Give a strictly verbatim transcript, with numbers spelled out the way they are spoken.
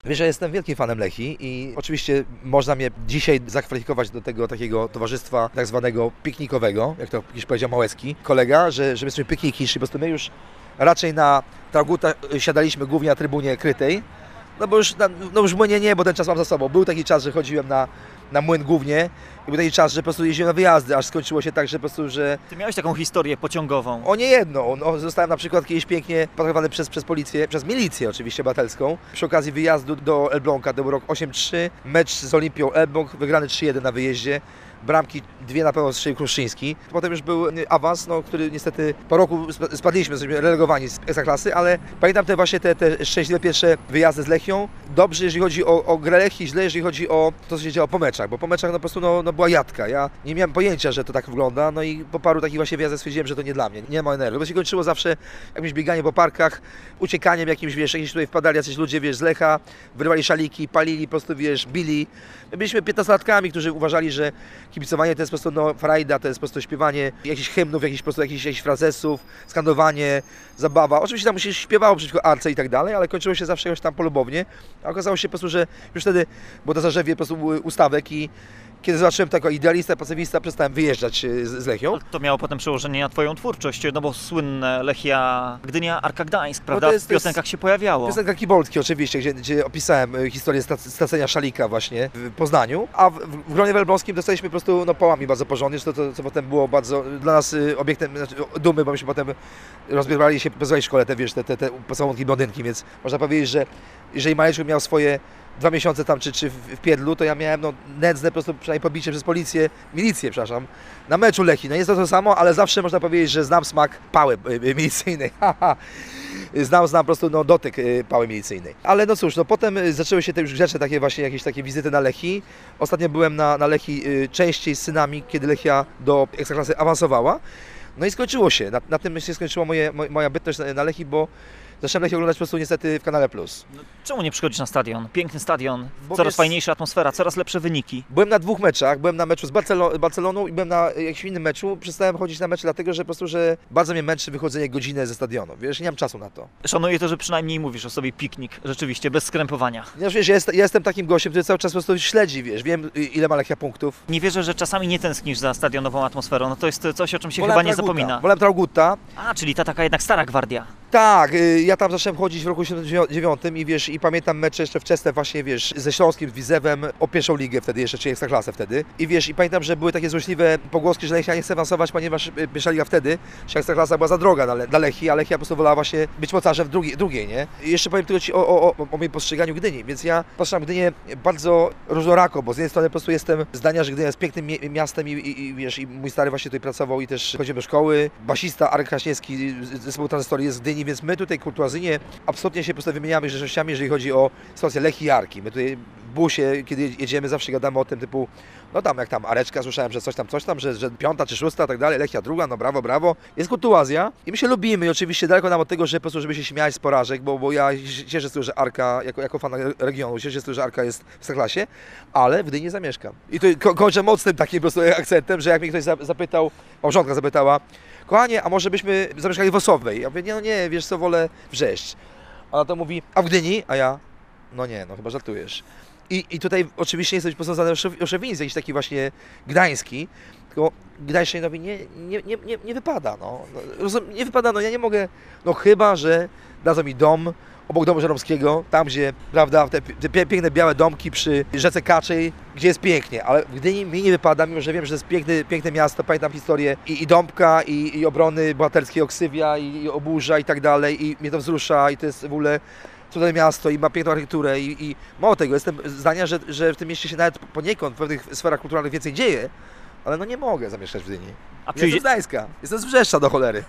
Wiesz, że jestem wielkim fanem Lechii i oczywiście można mnie dzisiaj zakwalifikować do tego takiego towarzystwa tak zwanego piknikowego, jak to kiedyś powiedział Małecki kolega, że, że jesteśmy piknikiści, po prostu my już raczej na Traugutta siadaliśmy głównie na trybunie krytej, no bo już, no już młynie nie, bo ten czas mam za sobą. Był taki czas, że chodziłem na, na młyn głównie i był taki czas, że po prostu jeździłem na wyjazdy, aż skończyło się tak, że po prostu, że... Ty miałeś taką historię pociągową. O nie jedną, no, zostałem na przykład kiedyś pięknie patrolowany przez, przez policję, przez milicję oczywiście obywatelską. Przy okazji wyjazdu do Elbląga, to był rok osiem trzy, mecz z Olimpią Elbląg, wygrany trzy jeden na wyjeździe. Bramki dwie na pewno strzelił Kruszyński. Potem już był awans, no, który niestety po roku spadliśmy, jesteśmy relegowani z Ekstraklasy, ale pamiętam te właśnie te, te szczęśliwe pierwsze wyjazdy z Lechią. Dobrze, jeżeli chodzi o, o grę Lechii, źle, jeżeli chodzi o to, co się działo po meczach, bo po meczach no, po prostu no, no, była jadka. Ja nie miałem pojęcia, że to tak wygląda, no i po paru takich właśnie wyjazdach stwierdziłem, że to nie dla mnie, nie ma energii. To się kończyło zawsze jakimś bieganiem po parkach, uciekaniem jakimś, wiesz, jakieś tutaj wpadali jacyś ludzie, wiesz, z Lecha, wyrywali szaliki, palili, po prostu, wiesz, bili. My byliśmy piętnastolatkami, którzy uważali, że kibicowanie to jest po prostu no, frajda, to jest po prostu śpiewanie jakichś hymnów, jakichś po prostu jakichś, jakichś frazesów, skandowanie, zabawa. Oczywiście tam się śpiewało przeciwko Arce i tak dalej, ale kończyło się zawsze jakoś tam polubownie. A okazało się po prostu, że już wtedy, bo to zarzewie po prostu były ustawek i kiedy zobaczyłem tego idealista, pacyfista, przestałem wyjeżdżać z, z Lechią. To miało potem przełożenie na twoją twórczość, no bo słynne Lechia Gdynia, Arka Gdańsk, prawda? No to jest, w piosenkach się pojawiało. Piosenka Kibolski oczywiście, gdzie, gdzie opisałem historię stracenia szalika właśnie w Poznaniu, a w, w gronie elbląskim dostaliśmy po prostu no, pałami bardzo porządnie, to, to co potem było bardzo dla nas obiektem znaczy, dumy, bo myśmy potem rozbierali się po całej szkole te, wiesz, te, te, te pocałunki blondynki, więc można powiedzieć, że jeżeli Majeczko miał swoje dwa miesiące tam, czy, czy w Piedlu, to ja miałem no, nędzne po prostu przynajmniej pobicie przez policję, milicję, przepraszam, na meczu Lechii. No nie jest to to samo, ale zawsze można powiedzieć, że znam smak pały milicyjnej. znam, znam po prostu no, dotyk pały milicyjnej. Ale no cóż, no potem zaczęły się te już rzeczy, takie właśnie jakieś takie wizyty na Lechii. Ostatnio byłem na, na Lechii częściej z synami, kiedy Lechia do Ekstraklasy awansowała. No i skończyło się. Na, na tym się skończyła moje, moja bytność na, na Lechii, bo zacząłem Lechię oglądać po prostu niestety w Kanale Plus. No, czemu nie przychodzisz na stadion? Piękny stadion, Bo coraz wiesz, fajniejsza atmosfera, coraz lepsze wyniki. Byłem na dwóch meczach, byłem na meczu z Barcelo Barceloną i byłem na jakimś innym meczu. Przestałem chodzić na mecze dlatego, że po prostu, że bardzo mnie męczy wychodzenie godzinę ze stadionu. Wiesz, nie mam czasu na to. Szanuję to, że przynajmniej mówisz o sobie piknik, rzeczywiście, bez skrępowania. Ja, wiesz, ja, jest, ja jestem takim gościem, który cały czas po prostu śledzi, wiesz, wiem ile ma Lechia punktów. Nie wierzę, że czasami nie tęsknisz za stadionową atmosferą, no to jest coś, o czym się Wolałem chyba nie Traugutta, zapomina. Wolałem Traugutta. A, czyli ta taka jednak stara gwardia. Tak, ja tam zacząłem chodzić w roku siedemdziesiątym dziewiątym i wiesz, i pamiętam mecze jeszcze wczesne właśnie, wiesz, ze Śląskim, z Widzewem, o pierwszą ligę wtedy jeszcze, czy Ekstraklasę wtedy. I wiesz, i pamiętam, że były takie złośliwe pogłoski, że Lechia nie chce awansować, ponieważ pierwsza liga wtedy, że Ekstraklasa była za droga dla, dla Lechii, a Lechia po prostu wolała właśnie być mocarzem w drugiej, drugiej, nie? I jeszcze powiem tylko Ci o, o, o, o moim postrzeganiu Gdyni, więc ja patrzę na Gdynię bardzo różnorako, bo z jednej strony po prostu jestem zdania, że Gdynia jest pięknym mi miastem i, i, i wiesz, i mój stary właśnie tutaj pracował i też chodziłem do szkoły. Basista Arek Kraśniewski z zespołu Tranzystorii jest z Gdyni, więc my tutaj kulturystycznie absolutnie się po prostu wymieniamy rzeczywistościami, jeżeli chodzi o sytuację Lechii i Arki. My tutaj w busie, kiedy jedziemy, zawsze gadamy o tym typu, no tam jak tam Areczka, słyszałem, że coś tam, coś tam, że, że piąta czy szósta, tak dalej, Lechia druga, no brawo, brawo. Jest kurtuazja i my się lubimy i oczywiście daleko nam od tego, że po prostu, żeby się śmiać z porażek, bo, bo ja cieszę się z tego, że Arka, jako, jako fan regionu, cieszę się z tego, że Arka jest w Ekstraklasie, ale w Gdyni zamieszkam. I to ko kończę mocnym takim po prostu akcentem, że jak mnie ktoś zapytał, małżonka zapytała, kochanie, a może byśmy zamieszkali w Osowej? Ja mówię, nie, no nie, wiesz co, wolę Wrzeszcz. Ona to mówi, a w Gdyni? A ja, no nie, no chyba żartujesz. I, i tutaj oczywiście jest coś posądzane o szowinizm, jakiś taki właśnie gdański, tylko Gdańszczynowi nie, nie, nie, nie, nie wypada, no. no. Nie wypada, no ja nie mogę, no chyba, że dadzą mi dom obok domu Żeromskiego, tam gdzie, prawda, te, te piękne białe domki przy rzece Kaczej, gdzie jest pięknie, ale w Gdyni mi nie wypada, mimo że wiem, że to jest piękne, piękne miasto, pamiętam historię i, i Dąbka, i, i obrony bohaterskiej Oksywia, i, i Oburza i tak dalej, i mnie to wzrusza, i to jest w ogóle cudowne miasto i ma piękną architekturę i, i mało tego, jestem zdania, że, że w tym mieście się nawet poniekąd w pewnych sferach kulturalnych więcej dzieje, ale no nie mogę zamieszkać w Gdyni. A Jestem z Gdańska, jestem z Brzeszcza do cholery.